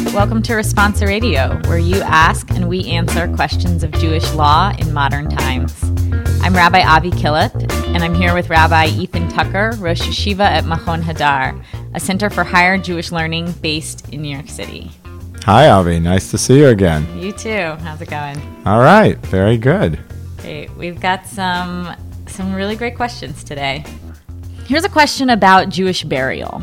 Welcome to Responsa Radio, where you ask and we answer questions of Jewish law in modern times. I'm Rabbi Avi Killip, and I'm here with Rabbi Ethan Tucker, Rosh Yeshiva at Machon Hadar, a center for higher Jewish learning based in New York City. Hi, Avi. Nice to see you again. You too. How's it going? All right. Very good. Great. We've got some really great questions today. Here's a question about Jewish burial.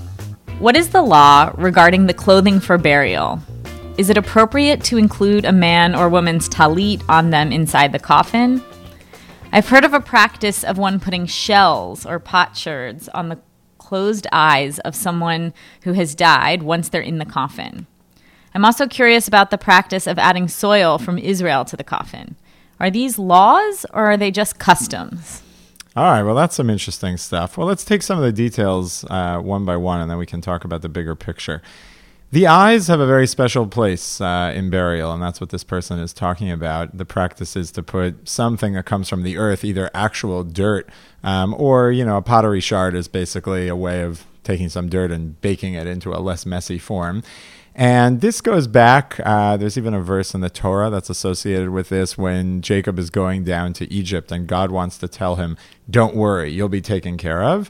What is the law regarding the clothing for burial? Is it appropriate to include a man or woman's talit on them inside the coffin? I've heard of a practice of one putting shells or potsherds on the closed eyes of someone who has died once they're in the coffin. I'm also curious about the practice of adding soil from Israel to the coffin. Are these laws or are they just customs? All right, well, that's some interesting stuff. Well, let's take some of the details one by one, and then we can talk about the bigger picture. The eyes have a very special place in burial, and that's what this person is talking about. The practice is to put something that comes from the earth, either actual dirt or, a pottery shard is basically a way of taking some dirt and baking it into a less messy form. And this goes back, there's even a verse in the Torah that's associated with this when Jacob is going down to Egypt and God wants to tell him, don't worry, you'll be taken care of.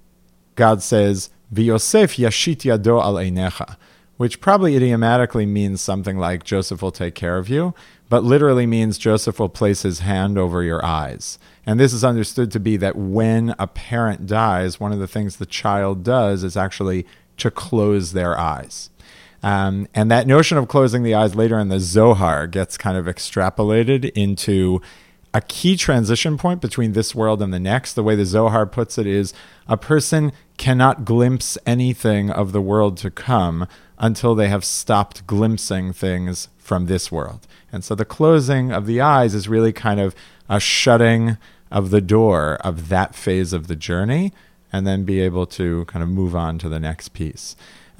God says, V'Yosef yashit yado al einecha, which probably idiomatically means something like Joseph will take care of you, but literally means Joseph will place his hand over your eyes. And this is understood to be that when a parent dies, one of the things the child does is actually to close their eyes. And that notion of closing the eyes later in the Zohar gets kind of extrapolated into a key transition point between this world and the next. The way the Zohar puts it is a person cannot glimpse anything of the world to come until they have stopped glimpsing things from this world. And so the closing of the eyes is really kind of a shutting of the door of that phase of the journey and then be able to kind of move on to the next piece.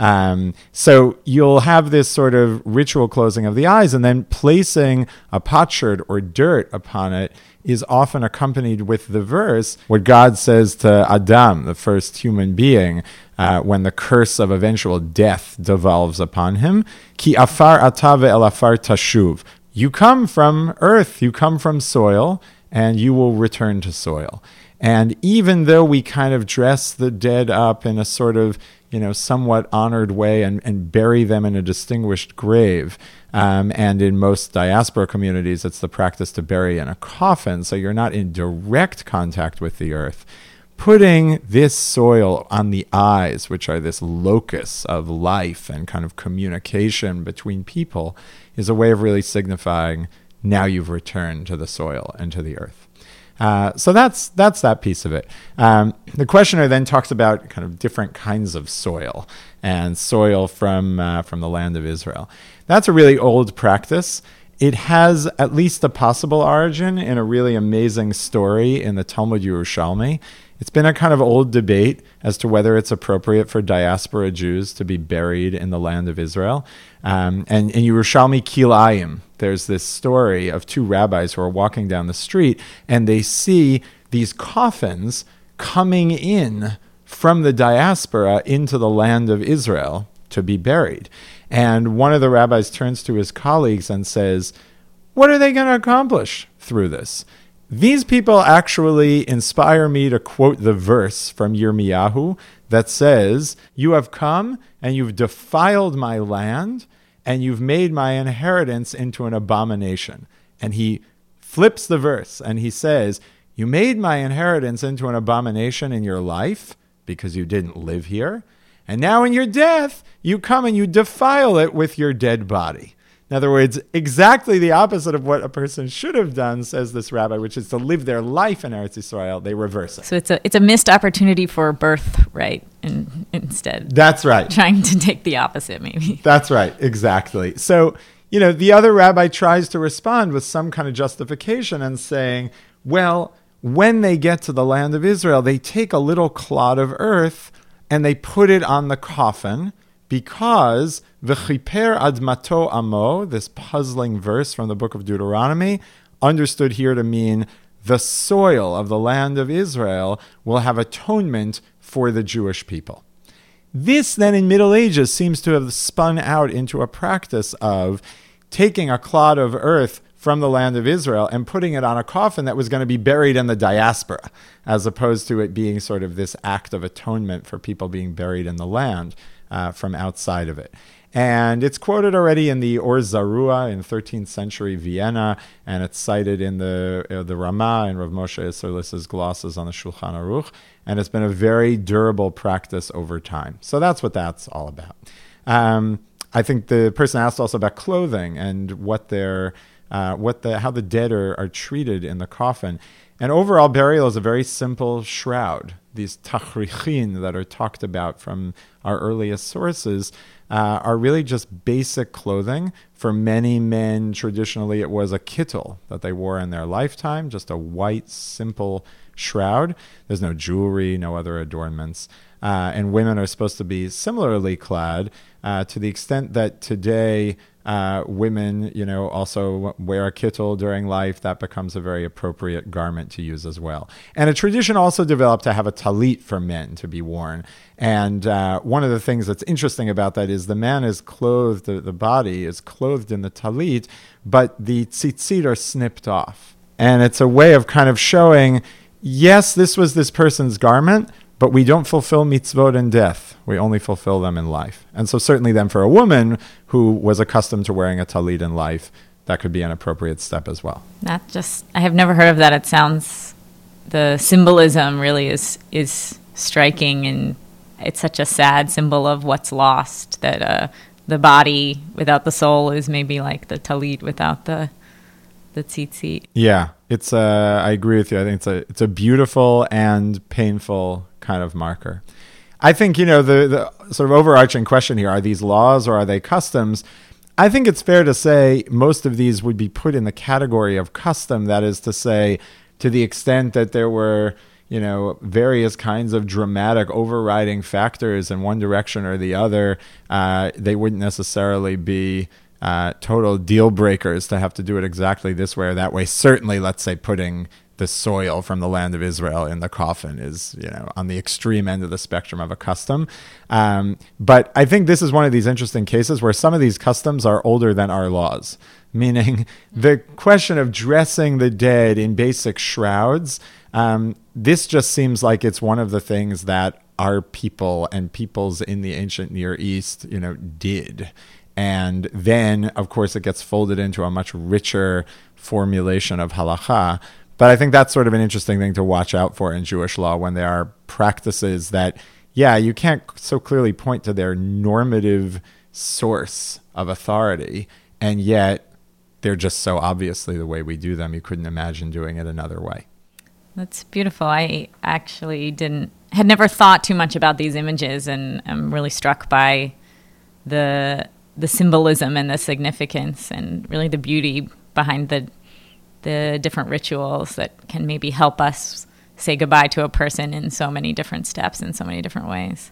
So you'll have this sort of ritual closing of the eyes, and then placing a potsherd or dirt upon it is often accompanied with the verse, what God says to Adam, the first human being, when the curse of eventual death devolves upon him, Ki afar ata ve'el afar tashuv. You come from earth, you come from soil, and you will return to soil. And even though we kind of dress the dead up in a sort of somewhat honored way and bury them in a distinguished grave. And in most diaspora communities, it's the practice to bury in a coffin, so you're not in direct contact with the earth. Putting this soil on the eyes, which are this locus of life and kind of communication between people, is a way of really signifying now you've returned to the soil and to the earth. So that's that piece of it. The questioner then talks about kind of different kinds of soil and soil from the land of Israel. That's a really old practice. It has at least a possible origin in a really amazing story in the Talmud Yerushalmi. It's been a kind of old debate as to whether it's appropriate for diaspora Jews to be buried in the land of Israel. And in Yerushalmi Kilayim, there's this story of two rabbis who are walking down the street, and they see these coffins coming in from the diaspora into the land of Israel to be buried. And one of the rabbis turns to his colleagues and says, what are they going to accomplish through this? These people actually inspire me to quote the verse from Yirmiyahu that says, you have come and you've defiled my land and you've made my inheritance into an abomination. And he flips the verse and he says, you made my inheritance into an abomination in your life because you didn't live here. And now in your death, you come and you defile it with your dead body. In other words, exactly the opposite of what a person should have done, says this rabbi, which is to live their life in Eretz Yisrael. They reverse it. So it's a missed opportunity for birthright instead. That's right. Trying to take the opposite, maybe. That's right. Exactly. So, the other rabbi tries to respond with some kind of justification and saying, well, when they get to the land of Israel, they take a little clod of earth and they put it on the coffin because v'chiper admato amo, this puzzling verse from the book of Deuteronomy, understood here to mean the soil of the land of Israel will have atonement for the Jewish people. This then in Middle Ages seems to have spun out into a practice of taking a clod of earth from the land of Israel and putting it on a coffin that was going to be buried in the diaspora, as opposed to it being sort of this act of atonement for people being buried in the land from outside of it. And it's quoted already in the Or Zarua in 13th century Vienna, and it's cited in the Ramah and Rav Moshe Isserlis's glosses on the Shulchan Aruch, and it's been a very durable practice over time. So that's what that's all about. I think the person asked also about clothing and how the dead are treated in the coffin. And overall, burial is a very simple shroud. These tachrichin that are talked about from our earliest sources are really just basic clothing. For many men, traditionally, it was a kittel that they wore in their lifetime, just a white, simple shroud. There's no jewelry, no other adornments. And women are supposed to be similarly clad to the extent that today women, also wear a kittel during life. That becomes a very appropriate garment to use as well. And a tradition also developed to have a talit for men to be worn. And one of the things that's interesting about that is the man is clothed, the body is clothed in the talit, but the tzitzit are snipped off. And it's a way of kind of showing, yes, this was this person's garment, but we don't fulfill mitzvot in death. We only fulfill them in life. And so certainly then for a woman who was accustomed to wearing a talit in life, that could be an appropriate step as well. I have never heard of that. It sounds, the symbolism really is striking, and it's such a sad symbol of what's lost, that the body without the soul is maybe like the talit without the tzitzit. Yeah, I agree with you. I think it's a beautiful and painful kind of marker. I think, the sort of overarching question here, are these laws or are they customs? I think it's fair to say most of these would be put in the category of custom. That is to say, to the extent that there were, various kinds of dramatic overriding factors in one direction or the other, they wouldn't necessarily be total deal breakers to have to do it exactly this way or that way. Certainly, let's say, putting the soil from the land of Israel in the coffin is, on the extreme end of the spectrum of a custom. But I think this is one of these interesting cases where some of these customs are older than our laws, meaning the question of dressing the dead in basic shrouds, this just seems like it's one of the things that our people and peoples in the ancient Near East, did. And then, of course, it gets folded into a much richer formulation of halakha. But I think that's sort of an interesting thing to watch out for in Jewish law when there are practices that, you can't so clearly point to their normative source of authority, and yet they're just so obviously the way we do them, you couldn't imagine doing it another way. That's beautiful. I actually had never thought too much about these images, and I'm really struck by the symbolism and the significance and really the beauty behind the different rituals that can maybe help us say goodbye to a person in so many different steps in so many different ways.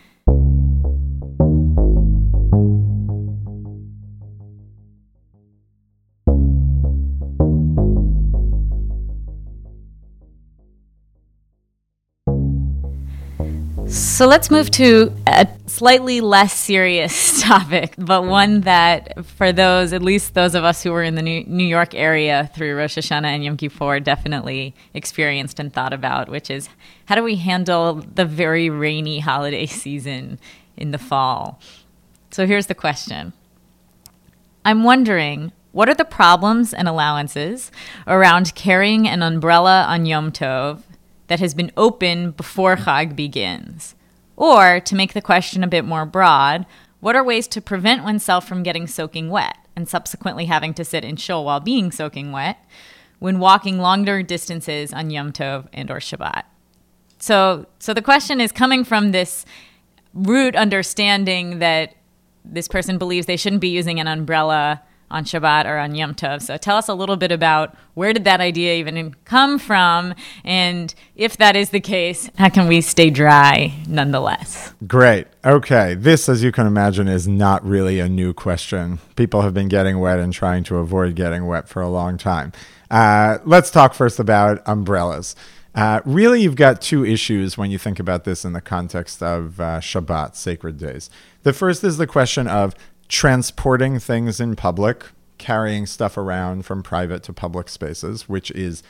So let's move to a slightly less serious topic, but one that for those, at least those of us who were in the New York area through Rosh Hashanah and Yom Kippur, definitely experienced and thought about, which is how do we handle the very rainy holiday season in the fall? So here's the question. I'm wondering, what are the problems and allowances around carrying an umbrella on Yom Tov that has been open before Chag begins? Or, to make the question a bit more broad, what are ways to prevent oneself from getting soaking wet and subsequently having to sit in shul while being soaking wet when walking longer distances on Yom Tov and or Shabbat? So the question is coming from this root understanding that this person believes they shouldn't be using an umbrella on Shabbat or on Yom Tov. So tell us a little bit about where did that idea even come from? And if that is the case, how can we stay dry nonetheless? Great. Okay. This, as you can imagine, is not really a new question. People have been getting wet and trying to avoid getting wet for a long time. Let's talk first about umbrellas. Really, you've got two issues when you think about this in the context of Shabbat, sacred days. The first is the question of transporting things in public, carrying stuff around from private to public spaces, which is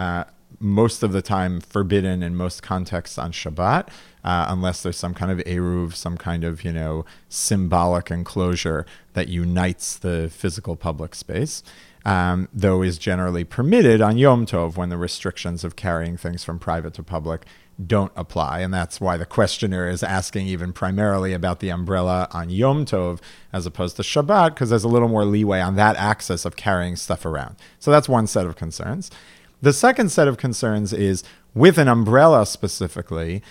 most of the time forbidden in most contexts on Shabbat, unless there's some kind of eruv, some kind of, symbolic enclosure that unites the physical public space, though is generally permitted on Yom Tov when the restrictions of carrying things from private to public don't apply. And that's why the questioner is asking even primarily about the umbrella on Yom Tov as opposed to Shabbat, because there's a little more leeway on that axis of carrying stuff around. So that's one set of concerns. The second set of concerns is with an umbrella specifically,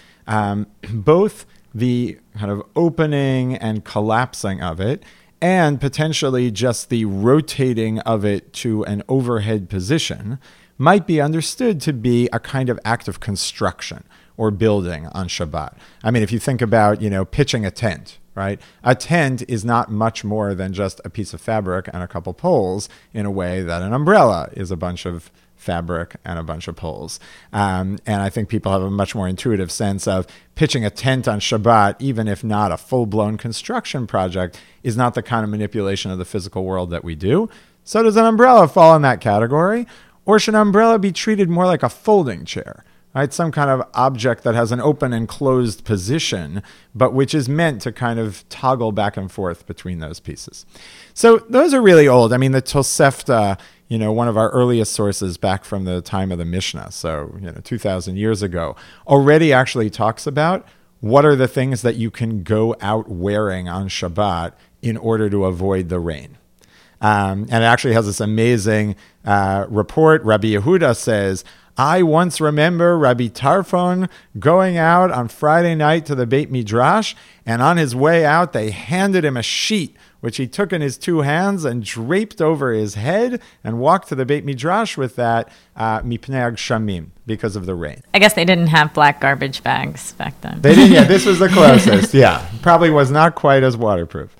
both the kind of opening and collapsing of it and potentially just the rotating of it to an overhead position might be understood to be a kind of act of construction or building on Shabbat. I mean, if you think about, pitching a tent, right? A tent is not much more than just a piece of fabric and a couple poles in a way that an umbrella is a bunch of fabric and a bunch of poles. And I think people have a much more intuitive sense of pitching a tent on Shabbat, even if not a full-blown construction project, is not the kind of manipulation of the physical world that we do. So does an umbrella fall in that category? Or should an umbrella be treated more like a folding chair? Right, some kind of object that has an open and closed position, but which is meant to kind of toggle back and forth between those pieces. So those are really old. I mean, the Tosefta, one of our earliest sources back from the time of the Mishnah, so 2,000 years ago, already actually talks about what are the things that you can go out wearing on Shabbat in order to avoid the rain. And it actually has this amazing report. Rabbi Yehuda says, I once remember Rabbi Tarfon going out on Friday night to the Beit Midrash, and on his way out, they handed him a sheet, which he took in his two hands and draped over his head and walked to the Beit Midrash with that mipnei shamim, because of the rain. I guess they didn't have black garbage bags back then. They didn't, yeah, this was the closest, yeah. Probably was not quite as waterproof.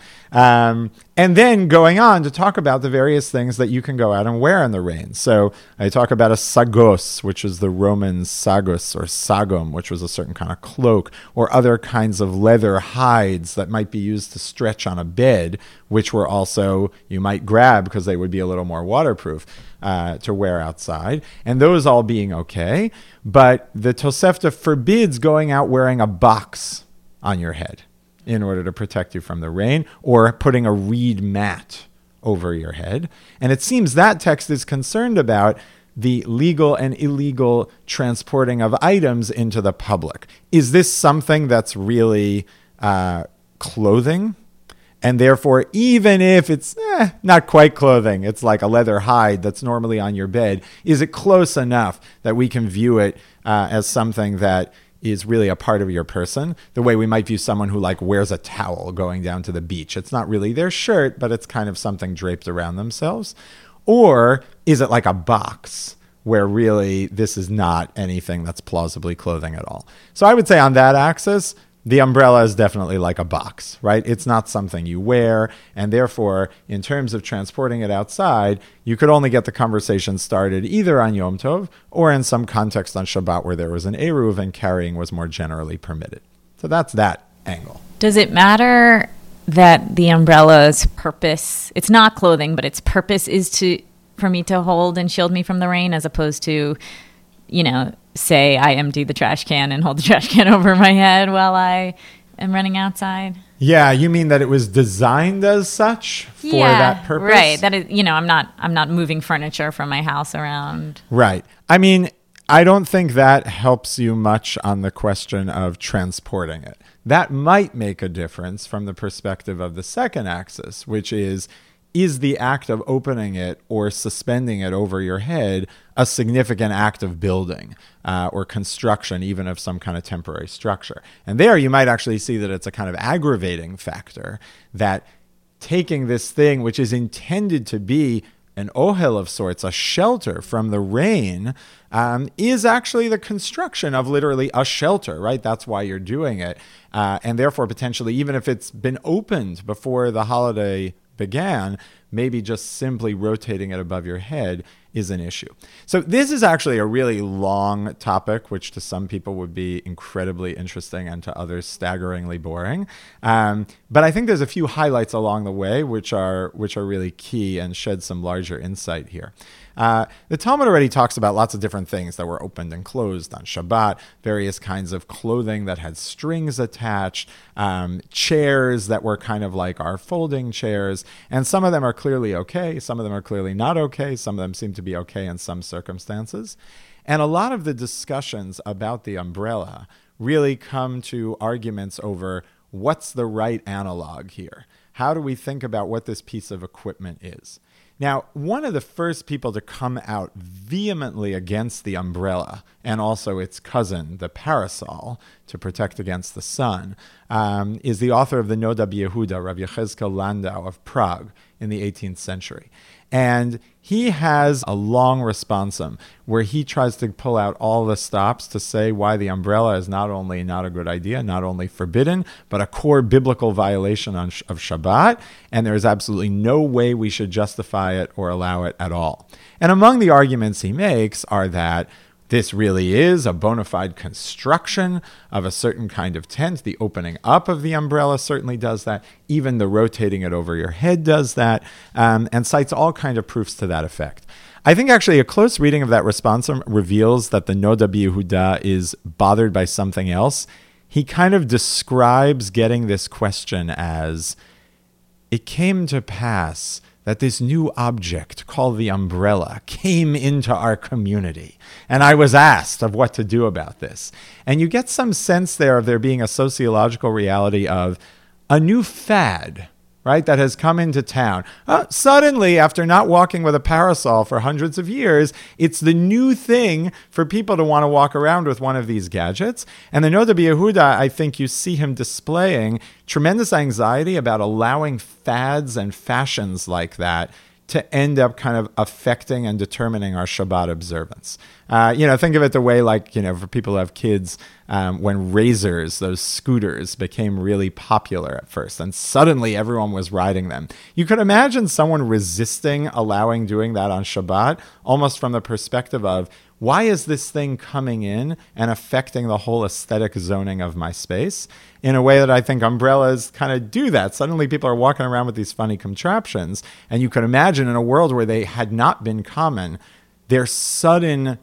And then going on to talk about the various things that you can go out and wear in the rain. So I talk about a sagos, which is the Roman sagos or sagum, which was a certain kind of cloak, or other kinds of leather hides that might be used to stretch on a bed, which were also, you might grab because they would be a little more waterproof to wear outside. And those all being okay. But the Tosefta forbids going out wearing a box on your head in order to protect you from the rain, or putting a reed mat over your head. And it seems that text is concerned about the legal and illegal transporting of items into the public. Is this something that's really clothing? And therefore, even if it's not quite clothing, it's like a leather hide that's normally on your bed, is it close enough that we can view it as something that is really a part of your person, the way we might view someone who wears a towel going down to the beach? It's not really their shirt, but it's kind of something draped around themselves. Or is it like a box where really this is not anything that's plausibly clothing at all? So I would say on that axis, the umbrella is definitely like a box, right? It's not something you wear, and therefore, in terms of transporting it outside, you could only get the conversation started either on Yom Tov or in some context on Shabbat where there was an eruv and carrying was more generally permitted. So that's that angle. Does it matter that the umbrella's purpose, it's not clothing, but its purpose is for me to hold and shield me from the rain, as opposed to, say I empty the trash can and hold the trash can over my head while I am running outside? Yeah, you mean that it was designed as such for that purpose? Right. That is, I'm not moving furniture from my house around. Right. I mean, I don't think that helps you much on the question of transporting it. That might make a difference from the perspective of the second axis, which is the act of opening it or suspending it over your head a significant act of building or construction, even of some kind of temporary structure? And there you might actually see that it's a kind of aggravating factor, that taking this thing, which is intended to be an ohel of sorts, a shelter from the rain, is actually the construction of literally a shelter, right? That's why you're doing it. And therefore, potentially, even if it's been opened before the holiday began, maybe just simply rotating it above your head is an issue. So this is actually a really long topic, which to some people would be incredibly interesting and to others staggeringly boring. But I think there's a few highlights along the way which are really key and shed some larger insight here. The Talmud already talks about lots of different things that were opened and closed on Shabbat, various kinds of clothing that had strings attached, chairs that were kind of like our folding chairs, and some of them are clearly okay, some of them are clearly not okay, some of them seem to be okay in some circumstances. And a lot of the discussions about the umbrella really come to arguments over what's the right analog here. How do we think about what this piece of equipment is? Now, one of the first people to come out vehemently against the umbrella and also its cousin, the parasol, to protect against the sun, is the author of the Noda B'Yehuda, Rav Yechezkel Landau of Prague in the 18th century. And he has a long responsum where he tries to pull out all the stops to say why the umbrella is not only not a good idea, not only forbidden, but a core biblical violation of Shabbat, and there is absolutely no way we should justify it or allow it at all. And among the arguments he makes are that this really is a bona fide construction of a certain kind of tent. The opening up of the umbrella certainly does that. Even the rotating it over your head does that, and cites all kinds of proofs to that effect. I think actually a close reading of that responsum reveals that the Noda B'Yehuda is bothered by something else. He kind of describes getting this question as, it came to pass that this new object called the umbrella came into our community. And I was asked of what to do about this. And you get some sense there of there being a sociological reality of a new fad, right, that has come into town. Suddenly, after not walking with a parasol for hundreds of years, it's the new thing for people to want to walk around with one of these gadgets. And the Noda B'Yehuda, I think you see him displaying tremendous anxiety about allowing fads and fashions like that to end up kind of affecting and determining our Shabbat observance. Think of it the way, like, for people who have kids, when razors, those scooters, became really popular at first, and suddenly everyone was riding them. You could imagine someone resisting allowing doing that on Shabbat, almost from the perspective of, why is this thing coming in and affecting the whole aesthetic zoning of my space? In a way that I think umbrellas kind of do that. Suddenly people are walking around with these funny contraptions, and you could imagine in a world where they had not been common, their sudden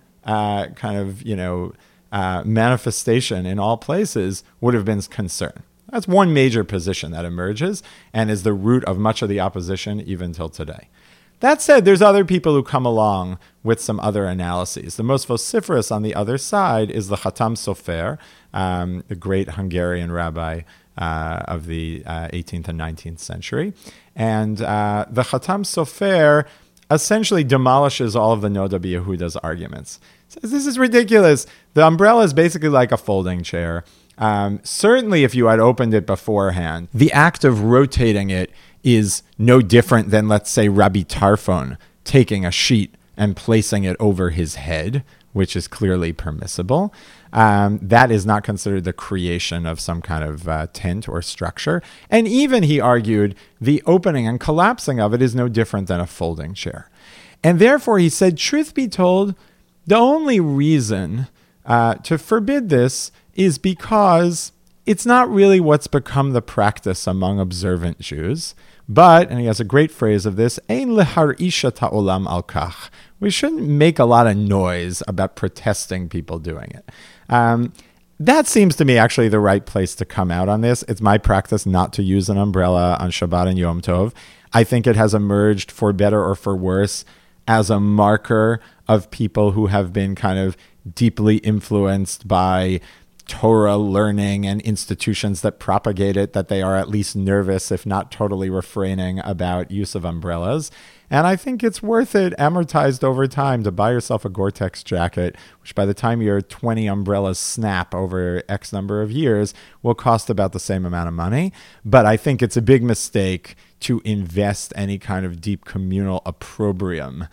manifestation in all places would have been concern. That's one major position that emerges and is the root of much of the opposition even till today. That said, there's other people who come along with some other analyses. The most vociferous on the other side is the Khatam Sofer, the great Hungarian rabbi of the 18th and 19th century. And the Khatam Sofer essentially demolishes all of the Noda B'Yehuda's arguments. Says, this is ridiculous. The umbrella is basically like a folding chair. Certainly if you had opened it beforehand, the act of rotating it is no different than, let's say, Rabbi Tarfon taking a sheet and placing it over his head, which is clearly permissible. That is not considered the creation of some kind of tent or structure. And even, he argued, the opening and collapsing of it is no different than a folding chair. And therefore, he said, truth be told, the only reason to forbid this is because it's not really what's become the practice among observant Jews. But, and he has a great phrase of this, Ein leharisha ta'olam al kach. We shouldn't make a lot of noise about protesting people doing it. That seems to me actually the right place to come out on this. It's my practice not to use an umbrella on Shabbat and Yom Tov. I think it has emerged, for better or for worse, as a marker of people who have been kind of deeply influenced by Torah learning and institutions that propagate it, that they are at least nervous, if not totally refraining about use of umbrellas. And I think it's worth it, amortized over time, to buy yourself a Gore-Tex jacket, which by the time your 20 umbrellas snap over X number of years will cost about the same amount of money. But I think it's a big mistake to invest any kind of deep communal opprobrium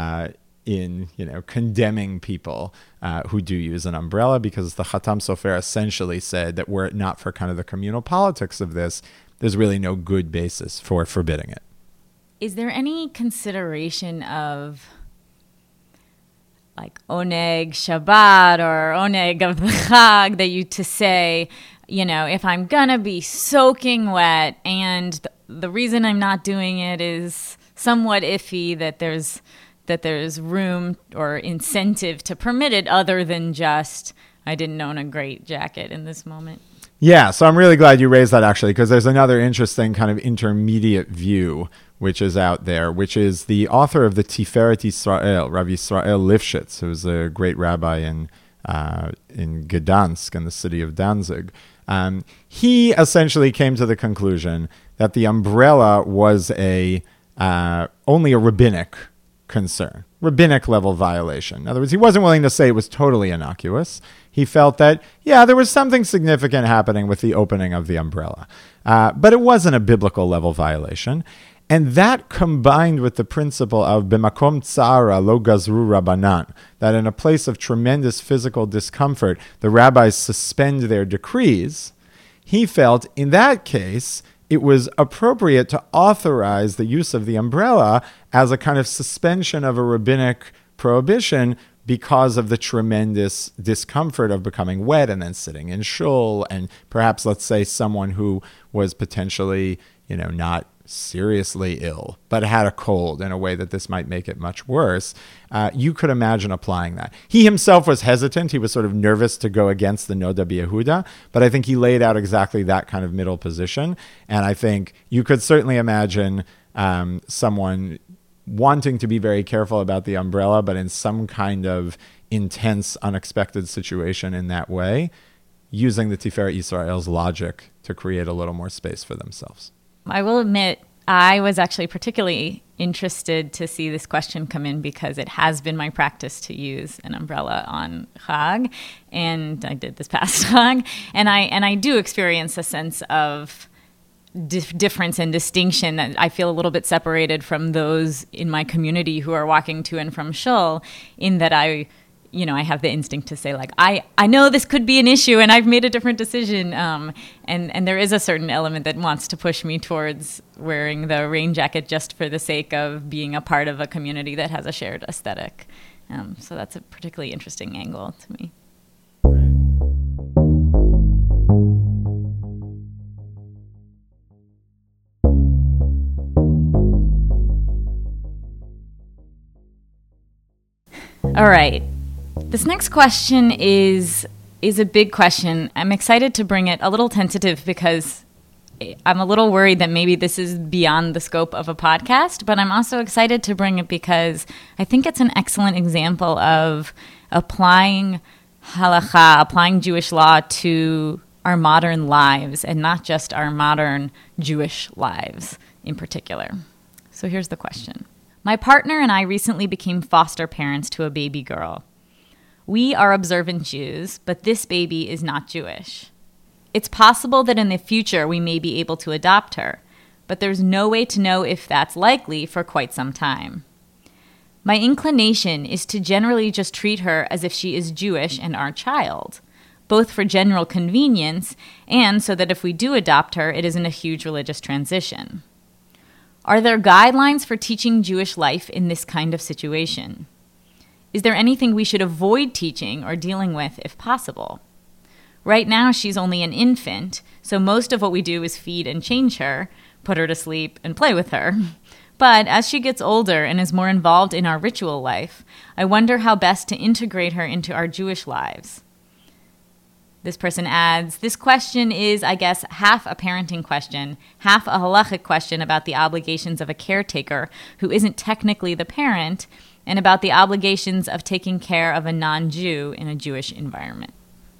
in condemning people who do use an umbrella, because the Khatam Sofer essentially said that were it not for kind of the communal politics of this, there's really no good basis for forbidding it. Is there any consideration of like oneg Shabbat or oneg of the Chag, that you to say, if I'm gonna be soaking wet and the reason I'm not doing it is somewhat iffy, that there's room or incentive to permit it other than just, I didn't own a great jacket in this moment. Yeah, so I'm really glad you raised that, actually, because there's another interesting kind of intermediate view which is out there, which is the author of the Tiferet Yisrael, Rav Yisrael Lifshitz, who's a great rabbi in Gdansk, in the city of Danzig. He essentially came to the conclusion that the umbrella was only a rabbinic concern, rabbinic level violation. In other words, he wasn't willing to say it was totally innocuous. He felt that, there was something significant happening with the opening of the umbrella, but it wasn't a biblical level violation. And that combined with the principle of b'makom tzara lo gazru rabbanan, that in a place of tremendous physical discomfort, the rabbis suspend their decrees, he felt in that case it was appropriate to authorize the use of the umbrella as a kind of suspension of a rabbinic prohibition because of the tremendous discomfort of becoming wet and then sitting in shul, and perhaps, let's say, someone who was potentially, not seriously ill, but had a cold in a way that this might make it much worse. You could imagine applying that. He himself was hesitant. He was sort of nervous to go against the Noda B'Yehuda, but I think he laid out exactly that kind of middle position. And I think you could certainly imagine someone wanting to be very careful about the umbrella, but in some kind of intense, unexpected situation in that way, using the Tiferet Yisrael's logic to create a little more space for themselves. I will admit, I was actually particularly interested to see this question come in because it has been my practice to use an umbrella on Chag, and I did this past Chag, and I do experience a sense of difference and distinction that I feel a little bit separated from those in my community who are walking to and from shul, in that I have the instinct to say, like, I know this could be an issue and I've made a different decision. And there is a certain element that wants to push me towards wearing the rain jacket just for the sake of being a part of a community that has a shared aesthetic. So that's a particularly interesting angle to me. All right. This next question is a big question. I'm excited to bring it, a little tentative because I'm a little worried that maybe this is beyond the scope of a podcast, but I'm also excited to bring it because I think it's an excellent example of applying halakha, applying Jewish law to our modern lives and not just our modern Jewish lives in particular. So here's the question. My partner and I recently became foster parents to a baby girl. We are observant Jews, but this baby is not Jewish. It's possible that in the future we may be able to adopt her, but there's no way to know if that's likely for quite some time. My inclination is to generally just treat her as if she is Jewish and our child, both for general convenience and so that if we do adopt her, it isn't a huge religious transition. Are there guidelines for teaching Jewish life in this kind of situation? Is there anything we should avoid teaching or dealing with if possible? Right now, she's only an infant, so most of what we do is feed and change her, put her to sleep, and play with her. But as she gets older and is more involved in our ritual life, I wonder how best to integrate her into our Jewish lives. This person adds, this question is, I guess, half a parenting question, half a halachic question about the obligations of a caretaker who isn't technically the parent, and about the obligations of taking care of a non-Jew in a Jewish environment.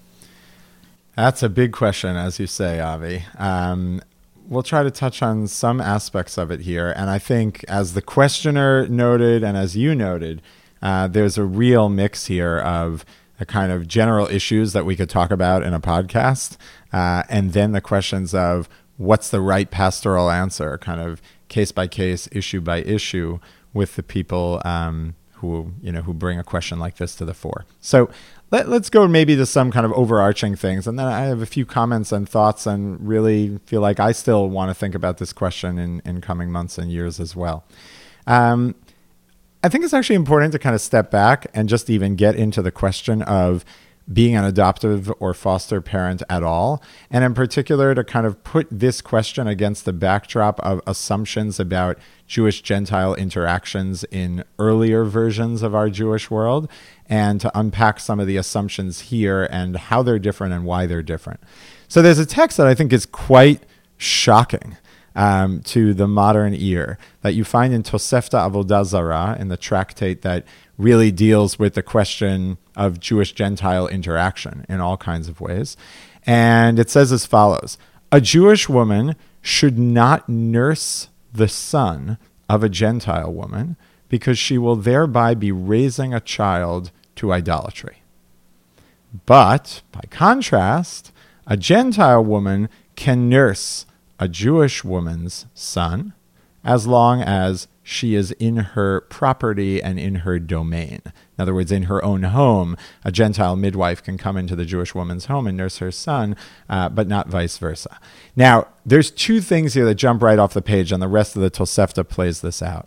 That's a big question, as you say, Avi. We'll try to touch on some aspects of it here. And I think, as the questioner noted and as you noted, there's a real mix here of the kind of general issues that we could talk about in a podcast, and then the questions of what's the right pastoral answer, kind of case by case, issue by issue, with the people who bring a question like this to the fore. So let's go maybe to some kind of overarching things, and then I have a few comments and thoughts, and really feel like I still want to think about this question in coming months and years as well. I think it's actually important to kind of step back and just even get into the question of being an adoptive or foster parent at all. And in particular, to kind of put this question against the backdrop of assumptions about Jewish-Gentile interactions in earlier versions of our Jewish world, and to unpack some of the assumptions here and how they're different and why they're different. So there's a text that I think is quite shocking to the modern ear that you find in Tosefta Avodah Zarah, in the tractate that really deals with the question of Jewish-Gentile interaction in all kinds of ways. And it says as follows: a Jewish woman should not nurse the son of a Gentile woman because she will thereby be raising a child to idolatry. But, by contrast, a Gentile woman can nurse a Jewish woman's son as long as she is in her property and in her domain. In other words, in her own home, a Gentile midwife can come into the Jewish woman's home and nurse her son, but not vice versa. Now, there's two things here that jump right off the page, and the rest of the Tosefta plays this out.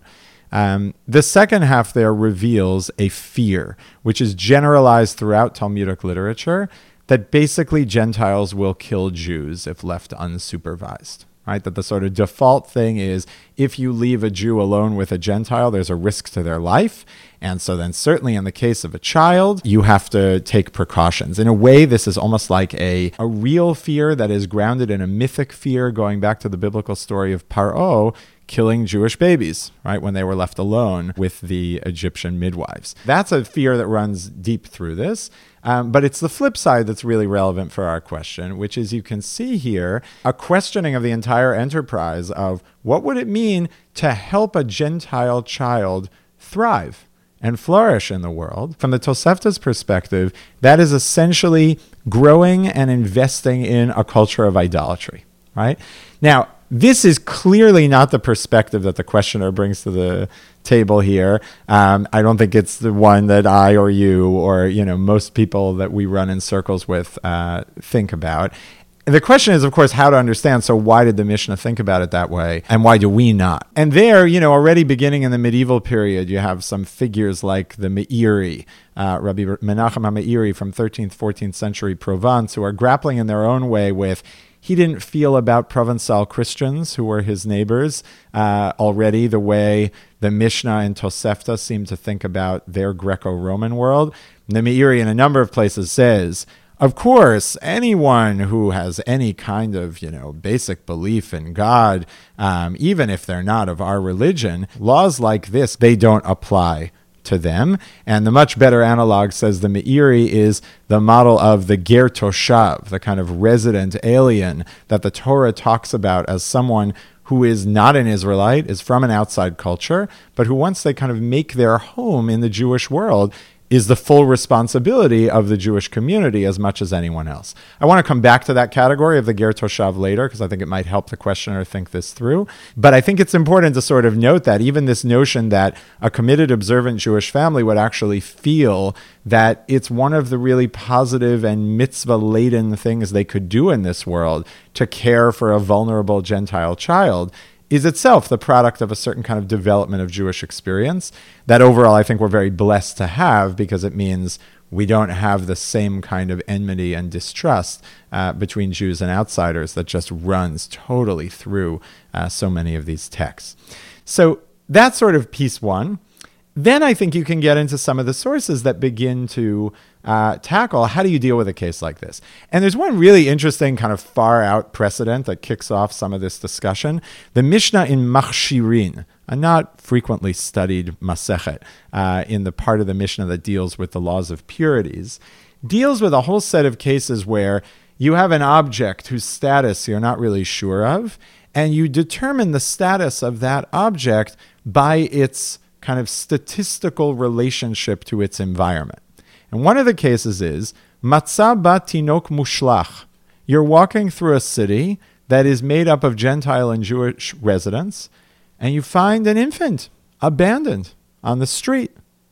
The second half there reveals a fear, which is generalized throughout Talmudic literature, that basically Gentiles will kill Jews if left unsupervised. Right? That the sort of default thing is if you leave a Jew alone with a Gentile, there's a risk to their life. And so then certainly in the case of a child, you have to take precautions. In a way, this is almost like a real fear that is grounded in a mythic fear going back to the biblical story of Paro killing Jewish babies, right, when they were left alone with the Egyptian midwives. That's a fear that runs deep through this. But it's the flip side that's really relevant for our question, which is you can see here a questioning of the entire enterprise of what would it mean to help a Gentile child thrive and flourish in the world. From the Tosefta's perspective, that is essentially growing and investing in a culture of idolatry, right? Now, this is clearly not the perspective that the questioner brings to the table here. I don't think it's the one that I or you or most people that we run in circles with think about. And the question is, of course, how to understand. So why did the Mishnah think about it that way, and why do we not? And there, already beginning in the medieval period, you have some figures like the Meiri, Rabbi Menachem HaMeiri from 13th, 14th century Provence, who are grappling in their own way with. He didn't feel about Provençal Christians who were his neighbors already the way the Mishnah and Tosefta seem to think about their Greco-Roman world. The Meiri in a number of places says, of course, anyone who has any kind of, basic belief in God, even if they're not of our religion, laws like this, they don't apply to them. And the much better analog, says the Meiri, is the model of the ger toshav, the kind of resident alien that the Torah talks about as someone who is not an Israelite, is from an outside culture, but who once they kind of make their home in the Jewish world is the full responsibility of the Jewish community as much as anyone else. I want to come back to that category of the ger toshav later, because I think it might help the questioner think this through. But I think it's important to sort of note that even this notion that a committed, observant Jewish family would actually feel that it's one of the really positive and mitzvah-laden things they could do in this world to care for a vulnerable Gentile child is itself the product of a certain kind of development of Jewish experience that overall I think we're very blessed to have, because it means we don't have the same kind of enmity and distrust between Jews and outsiders that just runs totally through so many of these texts. So that's sort of piece one. Then I think you can get into some of the sources that begin to tackle how do you deal with a case like this. And there's one really interesting kind of far out precedent that kicks off some of this discussion. The Mishnah in Machshirin, a not frequently studied Masechet, in the part of the Mishnah that deals with the laws of purities, deals with a whole set of cases where you have an object whose status you're not really sure of, and you determine the status of that object by its kind of statistical relationship to its environment. And one of the cases is Matzah bat tinok mushlach. You're walking through a city that is made up of Gentile and Jewish residents, and you find an infant abandoned on the street.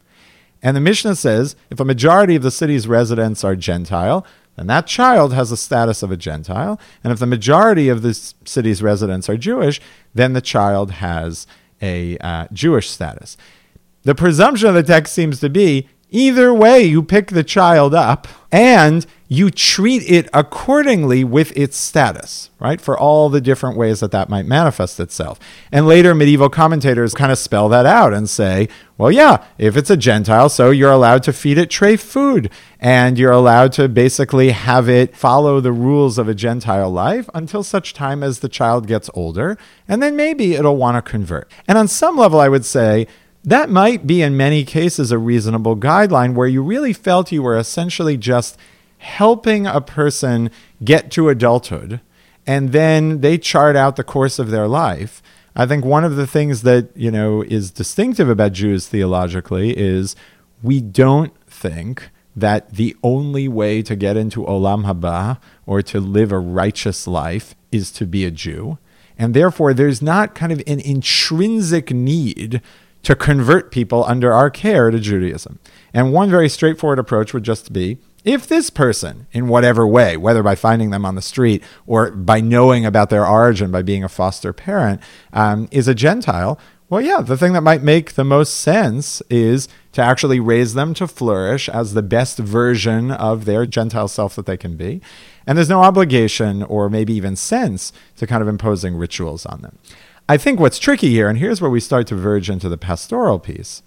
And the Mishnah says, if a majority of the city's residents are Gentile, then that child has the status of a Gentile. And if the majority of the city's residents are Jewish, then the child has a Jewish status. The presumption of the text seems to be either way, you pick the child up and you treat it accordingly with its status, right? For all the different ways that might manifest itself. And later medieval commentators kind of spell that out and say, well, yeah, if it's a Gentile, so you're allowed to feed it treif food and you're allowed to basically have it follow the rules of a Gentile life until such time as the child gets older. And then maybe it'll want to convert. And on some level, I would say, that might be in many cases a reasonable guideline where you really felt you were essentially just helping a person get to adulthood and then they chart out the course of their life. I think one of the things that, is distinctive about Jews theologically is we don't think that the only way to get into Olam Haba or to live a righteous life is to be a Jew. And therefore, there's not kind of an intrinsic need to convert people under our care to Judaism. And one very straightforward approach would just be, if this person, in whatever way, whether by finding them on the street or by knowing about their origin, by being a foster parent, is a Gentile, well, yeah, the thing that might make the most sense is to actually raise them to flourish as the best version of their Gentile self that they can be. And there's no obligation or maybe even sense to kind of imposing rituals on them. I think what's tricky here, and here's where we start to verge into the pastoral piece,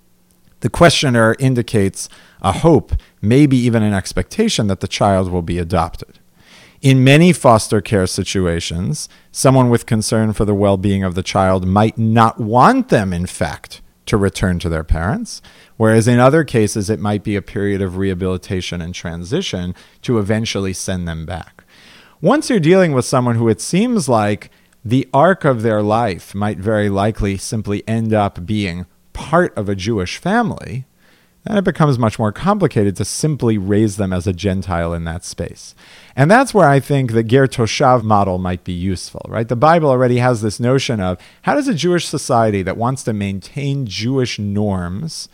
the questioner indicates a hope, maybe even an expectation that the child will be adopted. In many foster care situations, someone with concern for the well-being of the child might not want them, in fact, to return to their parents, whereas in other cases, it might be a period of rehabilitation and transition to eventually send them back. Once you're dealing with someone who it seems like the arc of their life might very likely simply end up being part of a Jewish family, then it becomes much more complicated to simply raise them as a Gentile in that space. And that's where I think the Ger Toshav model might be useful, right? The Bible already has this notion of how does a Jewish society that wants to maintain Jewish norms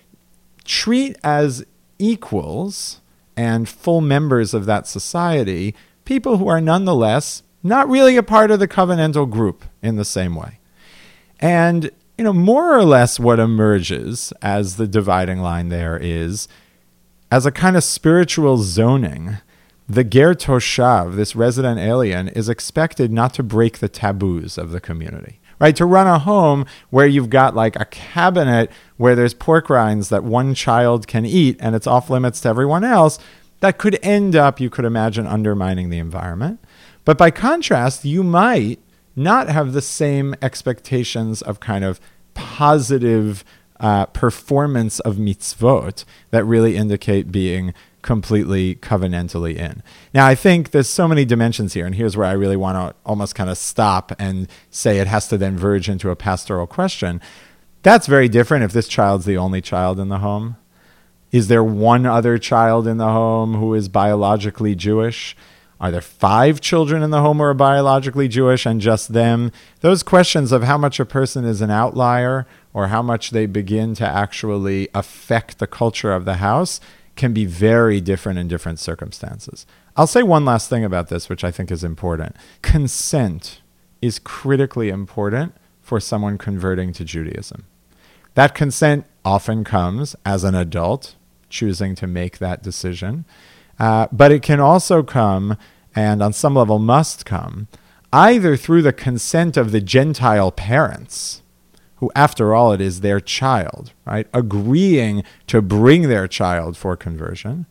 treat as equals and full members of that society people who are nonetheless not really a part of the covenantal group in the same way. And, more or less what emerges as the dividing line there is, as a kind of spiritual zoning, the Ger Toshav, this resident alien, is expected not to break the taboos of the community. Right? To run a home where you've got like a cabinet where there's pork rinds that one child can eat and it's off limits to everyone else, that could end up, you could imagine, undermining the environment. But by contrast, you might not have the same expectations of kind of positive performance of mitzvot that really indicate being completely covenantally in. Now, I think there's so many dimensions here, and here's where I really want to almost kind of stop and say it has to then verge into a pastoral question. That's very different if this child's the only child in the home. Is there one other child in the home who is biologically Jewish? Are there 5 children in the home who are biologically Jewish and just them? Those questions of how much a person is an outlier or how much they begin to actually affect the culture of the house can be very different in different circumstances. I'll say one last thing about this, which I think is important. Consent is critically important for someone converting to Judaism. That consent often comes as an adult choosing to make that decision. But it can also come, and on some level must come, either through the consent of the Gentile parents, who after all it is their child, right, agreeing to bring their child for conversion,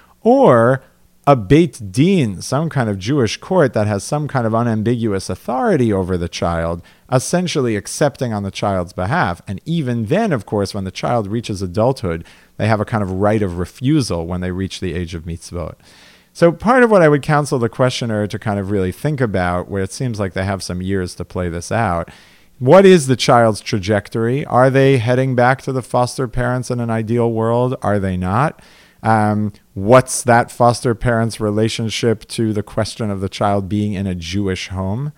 or a Beit Din, some kind of Jewish court that has some kind of unambiguous authority over the child, essentially accepting on the child's behalf. And even then, of course, when the child reaches adulthood, they have a kind of right of refusal when they reach the age of mitzvot. So part of what I would counsel the questioner to kind of really think about, where it seems like they have some years to play this out, what is the child's trajectory? Are they heading back to the foster parents in an ideal world? Are they not? What's that foster parent's relationship to the question of the child being in a Jewish home?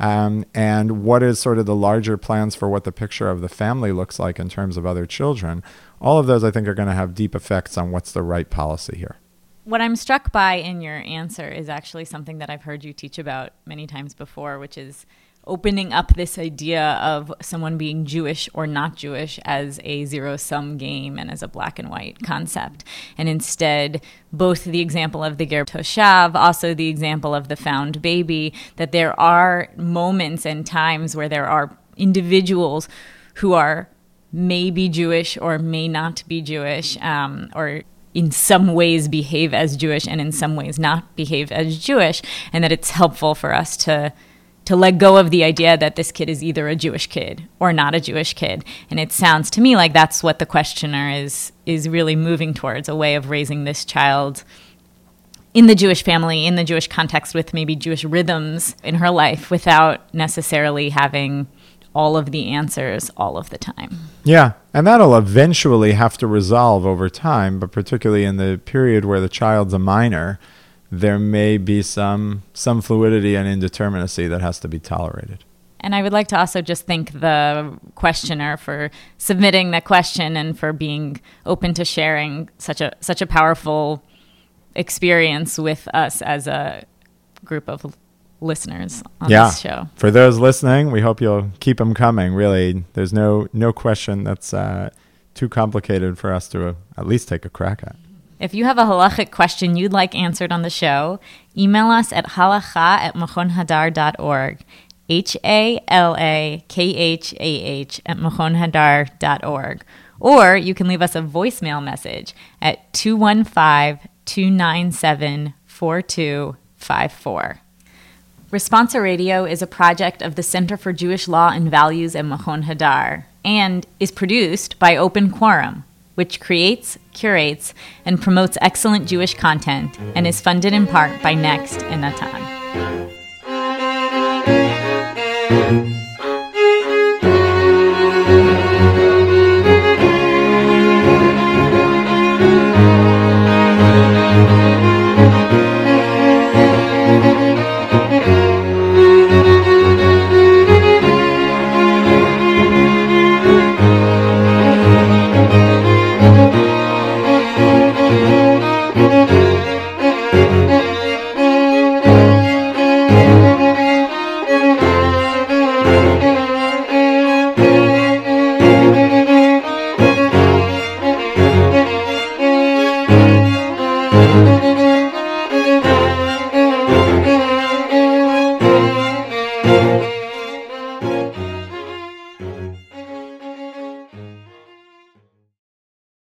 And what is sort of the larger plans for what the picture of the family looks like in terms of other children? All of those, I think, are going to have deep effects on what's the right policy here. What I'm struck by in your answer is actually something that I've heard you teach about many times before, which is opening up this idea of someone being Jewish or not Jewish as a zero-sum game and as a black and white concept. And instead, both the example of the Ger Toshav, also the example of the found baby, that there are moments and times where there are individuals who are maybe Jewish or may not be Jewish, or in some ways behave as Jewish and in some ways not behave as Jewish, and that it's helpful for us to let go of the idea that this kid is either a Jewish kid or not a Jewish kid. And it sounds to me like that's what the questioner is really moving towards, a way of raising this child in the Jewish family, in the Jewish context, with maybe Jewish rhythms in her life without necessarily having all of the answers all of the time. Yeah, and that'll eventually have to resolve over time, but particularly in the period where the child's a minor, there may be some fluidity and indeterminacy that has to be tolerated. And I would like to also just thank the questioner for submitting the question and for being open to sharing such a powerful experience with us as a group of listeners on this show. For those listening, we hope you'll keep them coming. Really, there's no question that's too complicated for us to at least take a crack at. If you have a halachic question you'd like answered on the show, email us at halacha@machonhadar.org, HALAKHAH@machonhadar.org. Or you can leave us a voicemail message at 215-297-4254. Responsa Radio is a project of the Center for Jewish Law and Values at Machon Hadar and is produced by Open Quorum, which creates, curates, and promotes excellent Jewish content and is funded in part by Next and Natan.